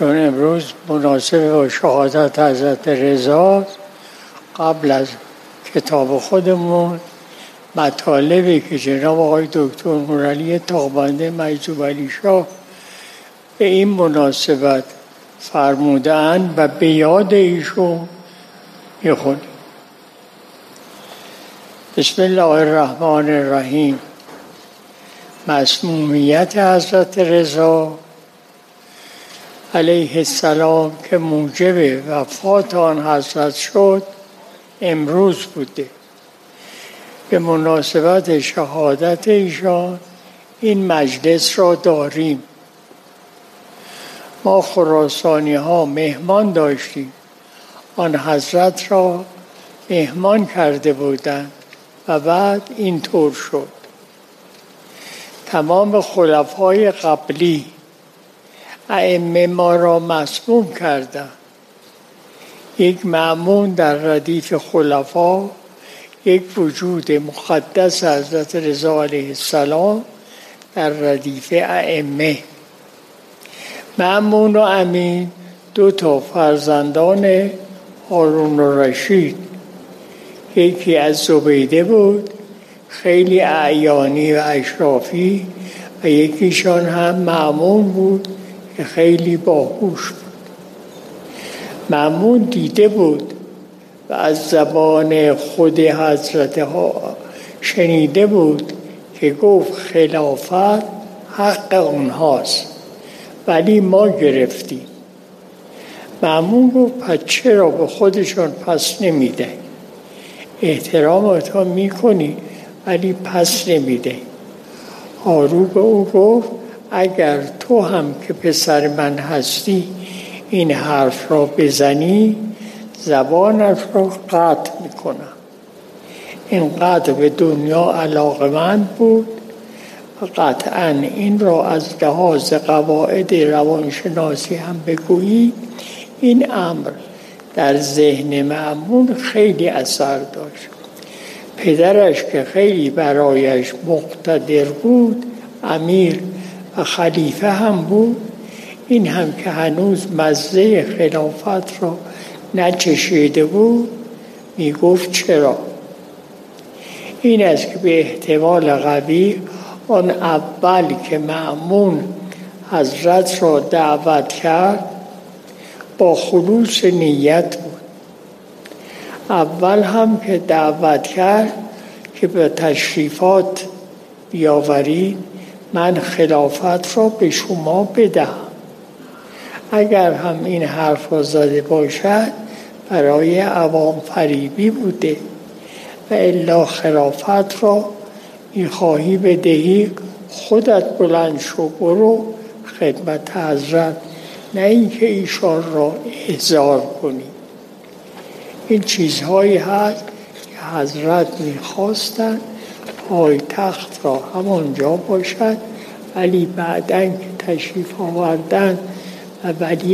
چون امروز مناسب با شهادت حضرت رضا، قبل از کتاب خودمون مطالبی که جناب آقای دکتر نورعلی تاقبنده مجذوب علی شاه به این مناسبت فرمودند و به یاد ایشون میخونیم. بسم الله الرحمن الرحیم. مسمومیت حضرت رضا علیه السلام که موجب وفات آن حضرت شد امروز بوده. به مناسبت شهادت ایشان این مجلس را داریم. ما خراسانی ها مهمان داشتیم، آن حضرت را مهمان کرده بودند و بعد این طور شد. تمام خلفای قبلی ائمه ما را مسموم کردند. یک مأمون در ردیف خلفا، یک وجود مقدس حضرت رضا علیه السلام در ردیف ائمه. مأمون و امین 2 فرزندان هارون الرشید، یکی از زبیده بود خیلی اعیانی و اشرافی و یکیشان هم مأمون بود که خیلی باهوش بود. مأمون دیده بود و از زبان خود حضرت ها شنیده بود که گفت خلافت حق اونهاست ولی ما گرفتیم. مأمون گفت پس چرا به خودشون پس نمیده؟ احترامت میکنی ولی پس نمیده. هارون به او گفت اگر تو هم که پسر من هستی این حرف را بزنی زبانت را قطع میکنم. اینقدر به دنیا علاقمند بود و قطعا این را از لحاظ قواعد روانشناسی هم بگویی این امر در ذهن مأمون خیلی اثر داشت. پدرش که خیلی برایش مقتدر بود، امیر و خلیفه هم بود، این هم که هنوز مزه خلافت را نچشیده بود می گفت چرا؟ این است که به احتمال قوی آن اول که مأمون حضرت را دعوت کرد با خلوص نیت بود. اول هم که دعوت کرد که به تشریفات بیاورید من خلافت را به شما بدهم. اگر هم این حرف را زده باشد برای عوام فریبی بوده و الا خلافت را میخواهی بدهی خودت بلند شو برو خدمت حضرت، نه اینکه ایشان را احضار کنی. این چیزهایی هست که حضرت میخواستند پایتخت را همانجا باشد، ولی بعداً که تشریف آوردن و ولی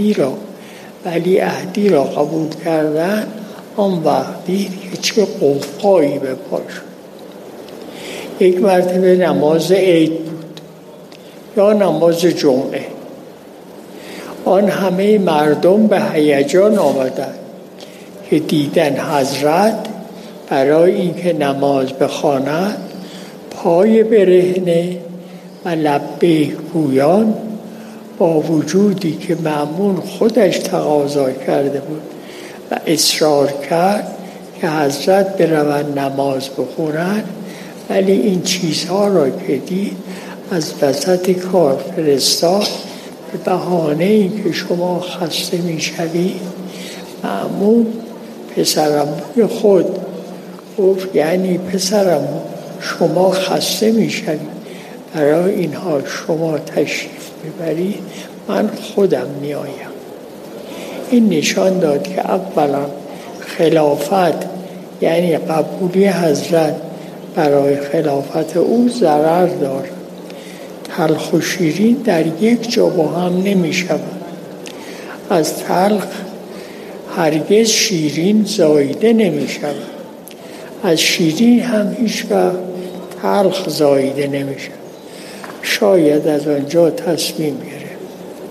عهدی را قبول کردن، آن وقت دید که چه قوقایی به پا شد. یک مرتبه نماز عید بود یا نماز جمعه، آن همه مردم به هیجان آمدند که دیدن حضرت برای اینکه نماز بخواند پای برهنه و لبیک گویان، با وجودی که مأمون خودش تقاضا کرده بود و اصرار کرد که حضرت بروند نماز بخونند، ولی این چیزها را که دید از وسط کار فرستاد به بهانه ای که شما خسته میشوید. مأمون پسرعموی خود گفت یعنی پسرعمو شما خسته میشوید، برای اینها شما تشریف ببرید من خودم میآیم. این نشان داد که اولا خلافت یعنی قبولی حضرت برای خلافت او ضرر دارد. تلخ و شیرین در یک جا با هم نمی شود. از تلخ هرگز شیرین زایده نمی شود، از شیرین هم هیچ وقت تلخ زایده نمی شود. شاید از آنجا تصمیم گرفت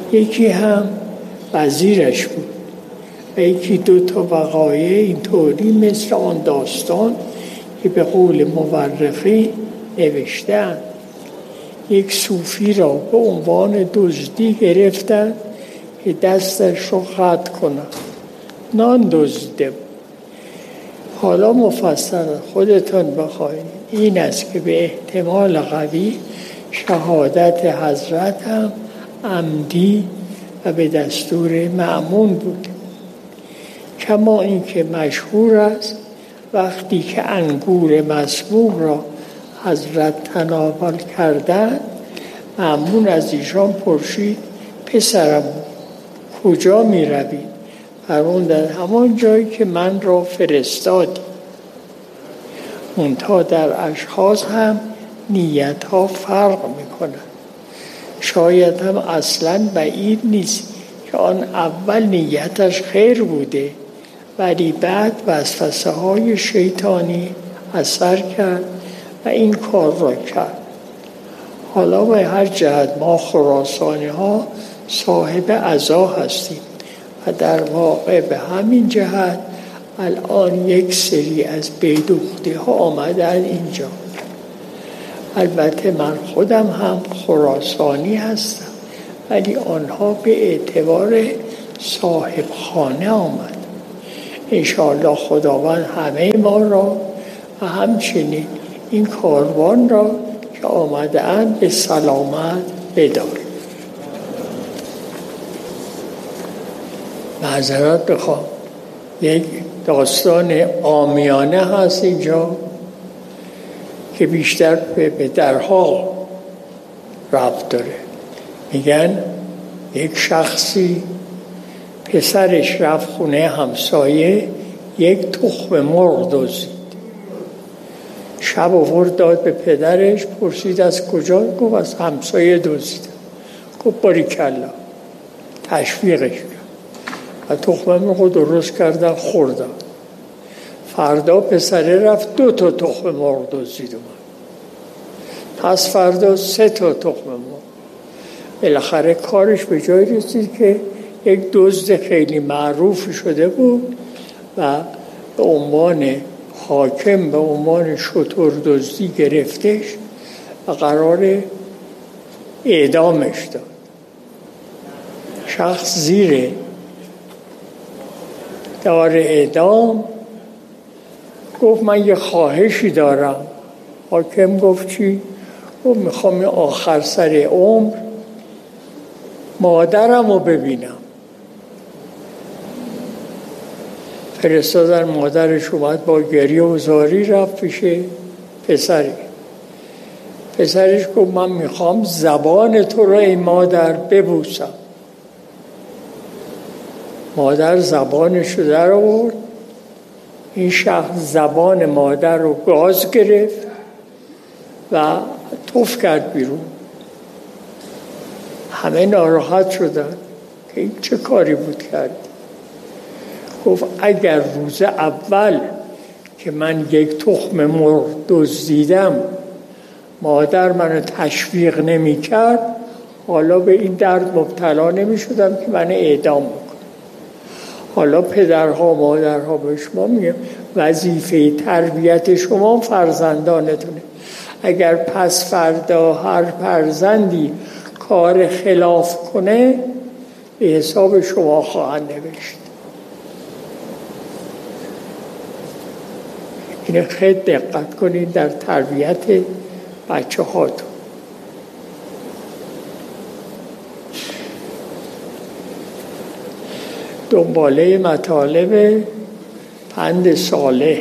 یکی هم وزیرش بود و یکی 2 وقایع اینطوری مثل آن داستان که به قول مورخی نوشتند. یک صوفی را به عنوان دزدی گرفتند که دستش رو قطع کنند. نان دزدیده بود. حالا مفصل خودتان بخواهید. این است که به احتمال قوی شهادت حضرت هم عمدی و به دستور مأمون بود. کما این که مشهور است وقتی که انگور مسموم را حضرت تناول کردند، مأمون از ایشان پرسید پسرم کجا می روید؟ فرمودند همان جایی که من را فرستادی. منتها در اشخاص هم نیت ها فرق می کنند. شاید هم اصلا بعید نیست که آن اول نیتش خیر بوده ولی بعد وسوسه های شیطانی اثر کرد و این کار را کرد. حالا به هر جهت ما خراسانی ها صاحب عزا هستیم و در واقع به همین جهت الان یک سری از بیدوختی ها آمدن اینجا. البته من خودم هم خراسانی هستم ولی آنها به اعتبار صاحب خانه آمد. انشاءالله خداوند همه ما را و همچنین این کاروان را که آمده اند به سلامت بدار. معذرت بخوام، یک داستان عامیانه هست اینجا که بیشتر به درها ربط داره. میگن یک شخصی پسرش رفت خونه همسایه یک تخم مرغ دزدید. شب آورد داد به پدرش، پرسید از کجا؟ گفت از همسایه دزدیدم. گفت باریکلا، تشویقش کرد و تخم مرغ درست کردن خوردن. فردا پسره رفت 2 تخم مرغ دزدید اومد. پس فردا 3 تخم مرغ. بالاخره کارش به جای رسید که یک دزد خیلی معروف شده بود و به عنوان حاکم به عنوان شتر دزدی گرفتش و قرار اعدامش داد. شخص زیر دار اعدام گفت من یه خواهشی دارم. حاکم گفت چی؟ گفت میخوام آخر سر عمر مادرم رو ببینم. فرستادن، مادرش اومد با گریه و زاری رفت پیش پسرش گفت من میخوام زبان تو را ای مادر ببوسم. مادر زبانش رو در آورد. این شخص زبان مادر رو گاز گرفت و تف کرد بیرون. همه ناراحت شدن که این چه کاری بود کرد. گفت اگر روز اول که من یک تخم مرغ دزدیدم مادر منو تشویق نمی کرد، حالا به این درد مبتلا نمی شدم که من اعدام بکنم. حالا پدرها مادرها به شما میگم وظیفه تربیت شما فرزندانتونه. اگر پس فردا هر فرزندی کار خلاف کنه به حساب شما خواهند نوشت. اینه خیلی دقت کنید در تربیت بچه هاتون. دنباله مطالب پند صالح.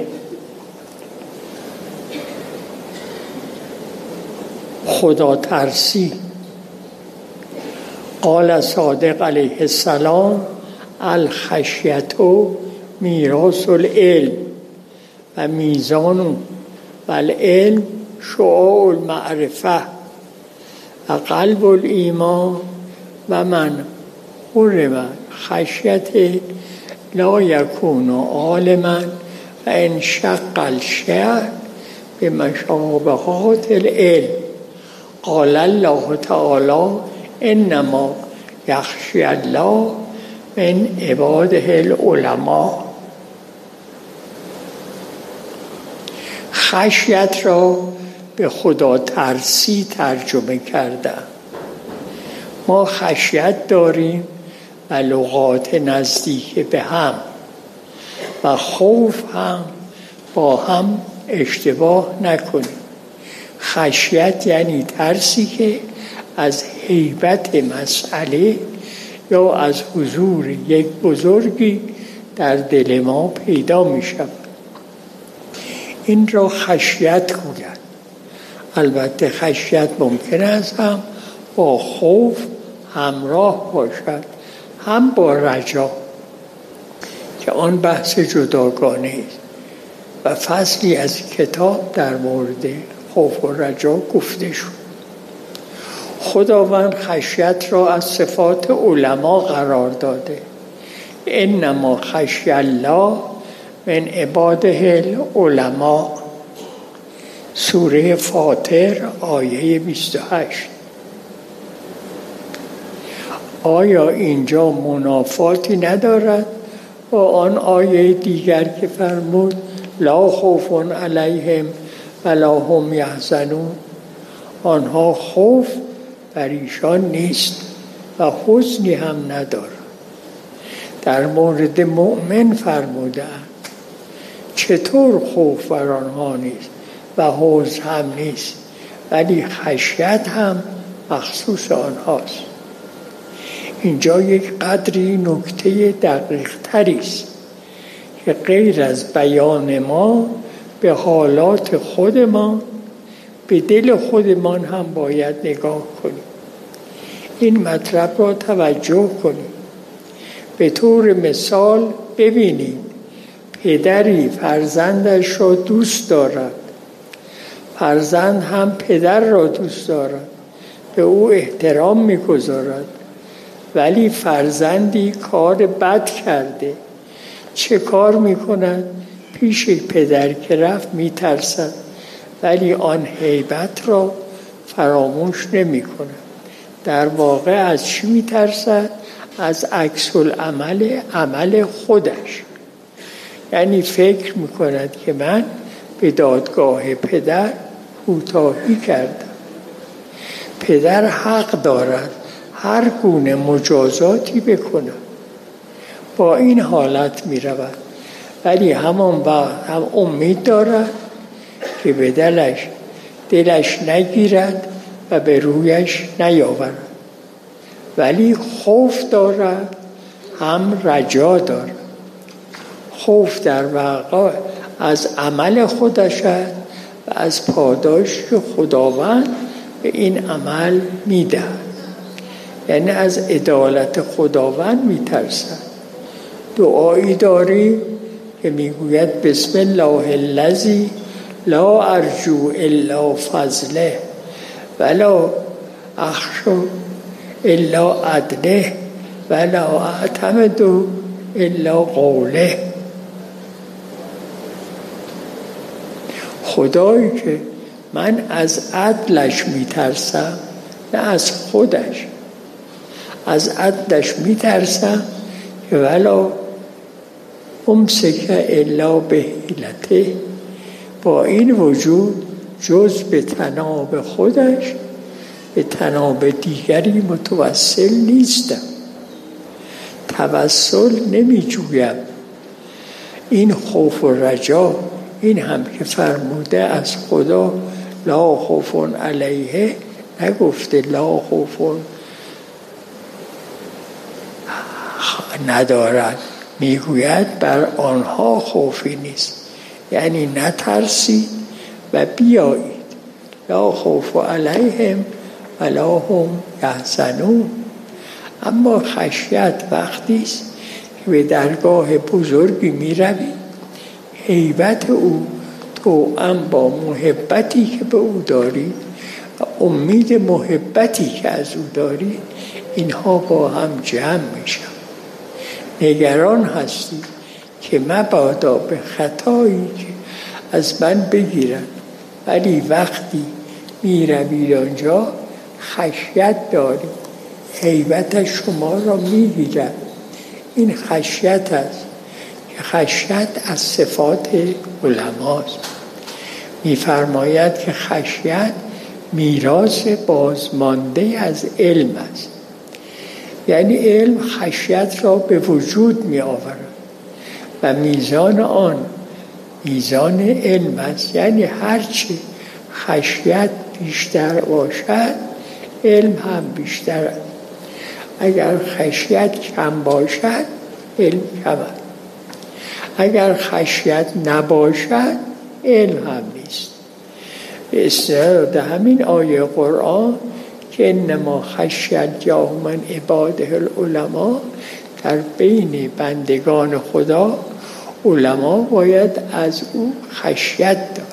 خدا ترسی. قال صادق علیه السلام الخشیت میراث العلم و میزان و العلم شعاع المعرفه و قلب الایمان و من حرم خشیت لا یکون عالما و انشق الشعر به مشابهات العلم. قال الله تعالی انما یخشی الله من عباده العلماء. خشیت را به خدا ترسی ترجمه کردم. ما خشیت داریم و لغات نزدیک به هم و خوف هم با هم اشتباه نکنیم. خشیت یعنی ترسی که از هیبت مسئله یا از حضور یک بزرگی در دل ما پیدا می شود. این را خشیت گوید. البته خشیت ممکن است هم با خوف همراه باشد، هم با رجا که آن بحث جداگانه است و فصلی از کتاب در مورد خوف و رجا گفته شد. خداوند خشیت را از صفات علما قرار داده. انما خشی الله من عباده العلماء. سوره فاطر آیه 28. آیا اینجا منافاتی ندارد با آن آیه دیگر که فرمود لا خوف علیهم ولا هم یحزنون؟ آنها خوف بر ایشان نیست و حزنی هم ندارد. در مورد مؤمن فرمودند چطور خوف بر آنها نیست و حزن هم نیست، ولی خشیت هم مخصوص آنهاست. اینجا یک قدری نکته دقیق تری است که غیر از بیان ما به حالات خودمان، به دل خودمان هم باید نگاه کنیم. این مطلب را توجه کنیم. به طور مثال ببینید پدری فرزندش را دوست دارد، فرزند هم پدر را دوست دارد، به او احترام می‌گذارد، ولی فرزندی کار بد کرده. چه کار می‌کند؟ پیش پدر که رفت می‌ترسد، ولی آن هیبت را فراموش نمی‌کند. در واقع از چی می‌ترسد؟ از عکس العمل عمل خودش. یعنی فکر می‌کند که من به دادگاه پدر کوتاهی کردم. پدر حق دارد هر گونه مجازاتی بکند. با این حالت می‌رود، ولی همان وقت هم امید دارد که به دلش نگیرد و به رویش نیاورد، ولی خوف دارد هم رجا دارد. خوف در واقع از عمل خودش است و از پاداشی که خداوند به این عمل می‌دهد. یعنی از عدالت خداوند می‌ترسد. دعایی داریم که میگوید بسم الله الذی لا ارجو الا فضله ولا اخشى الا عدله ولا اعتمد الا قوله. خدایی که من از عدلش میترسم، نه از خودش. از عدلش میترسم که ولا امسک الا بحیلته. با این وجود جز به طناب خودش به طناب دیگری متوسل نیستم، توسل نمی جویم. این خوف و رجا، این هم که فرموده از خدا لا خوف علیه، نگفته لا خوف ندارد، میگوید بر آنها خوفی نیست. یعنی نترسید و بیایید. لا خوف علیهم ولا هم یحزنون. اما خشیت وقتی است که به درگاه بزرگی می روید، هیبت او توأم با محبتی که به او دارید و امید محبتی که از او دارید، اینها با هم جمع می شود. نگران هستی که مبادا به خطایی که از من بگیرد، ولی وقتی می روید آنجا خشیت دارید هیبت شما را میگیرد. این خشیت است که خشیت از صفات علماست. می‌فرماید که خشیت میراث بازمانده از علم است. یعنی علم خشیت را به وجود می آورد و میزان آن میزان علم است. یعنی هرچی خشیت بیشتر باشد علم هم بیشتر است. اگر خشیت کم باشد علم کم است. اگر خشیت نباشد علم هم نیست. به استناد همین آیه قرآن که انما خشیت جاه من عباده العلماء، در بین بندگان خدا علما باید از او خشیت دارد.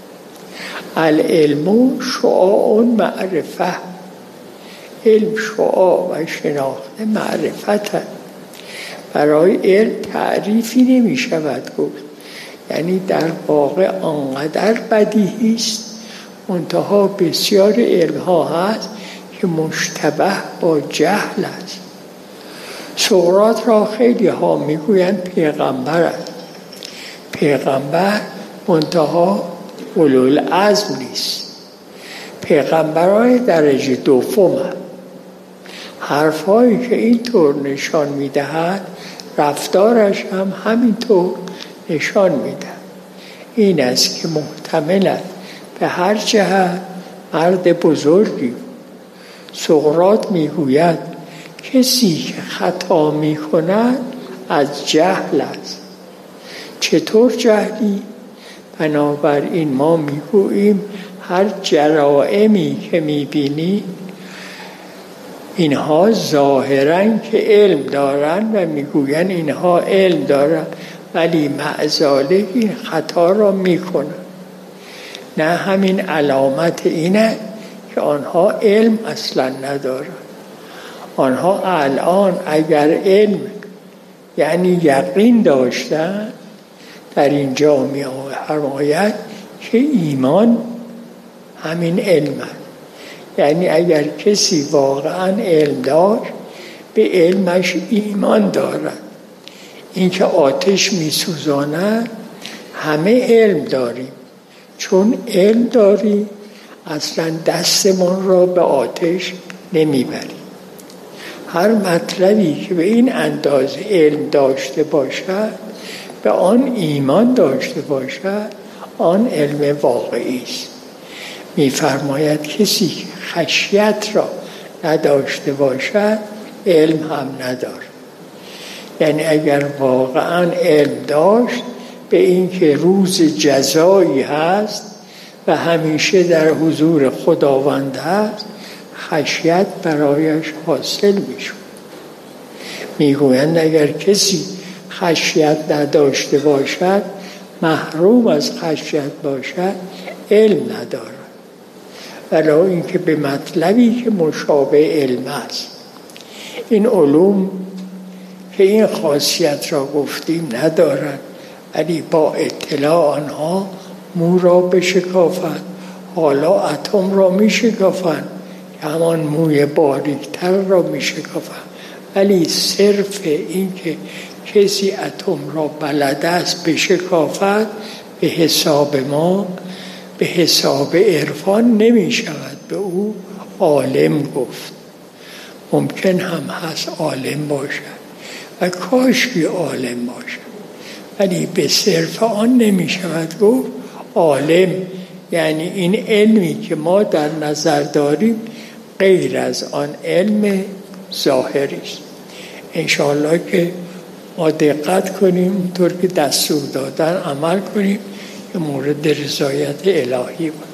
العلم شعاع معرفه، علم شعاع و شناخت معرفت هست. برای علم تعریفی نمی شود گفت. یعنی در واقع آنقدر بدیهی است، منتها بسیار علم ها هست که مشتبه با جهل است. سقراط را خیلی ها میگویند پیغمبر است. پیغمبر منتها اولوالعزم نیست. پیغمبرای درجه دوم هست. حرفایی که اینطور نشان میدهد رفتارش هم همینطور نشان میدهد. این است که محتمل است به هر جهت مرد بزرگی. سقراط میگوید کسی که خطا میکند از جهل است. چطور جهلی؟ بنابراین ما میگوییم هر جرائمی که میبینی اینها ظاهراً که علم دارن و میگوین اینها علم دارن، ولی معذالک این خطا را میکنن. نه همین علامت اینه که آنها علم اصلا ندارن. آنها الان اگر علم یعنی یقین داشتن، در اینجا می‌فرماید که ایمان همین علم است. یعنی اگر کسی واقعا علم داشت به علمش ایمان دارد. این که آتش می‌سوزاند همه علم داریم. چون علم داری اصلا دستمون را به آتش نمیبریم. هر مطلبی که به این اندازه علم داشته باشد، به آن ایمان داشته باشد، آن علم واقعی است. می‌فرماید کسی که خشیت را نداشته باشد علم هم ندارد. یعنی اگر واقعا علم داشت به این که روز جزایی هست و همیشه در حضور خداوند هست، خشیت برایش حاصل میشود. میگویند اگر کسی خشیت نداشته باشد، محروم از خشیت باشد، علم ندارد. ولی اینکه به مطلبی که مشابه علم است. این علوم که این خاصیت را گفتیم ندارند، ولی با اطلاع آنها مو را بشکافند، حالا اتم را میشکافند که همان موی باریکتر را میشکافند. ولی صرف این که کسی اتم را بلد است بشکافد به حساب ما، به حساب عرفان نمی شود به او عالم گفت. ممکن هم هست عالم باشد و کاشکی عالم باشد، ولی به صرف آن نمی شود گفت عالم. یعنی این علمی که ما در نظر داریم غیر از آن علم ظاهری است. انشاءالله که ما دقت کنیم، طور که دستور دادن عمل کنیم که مورد رضایت الهی بود.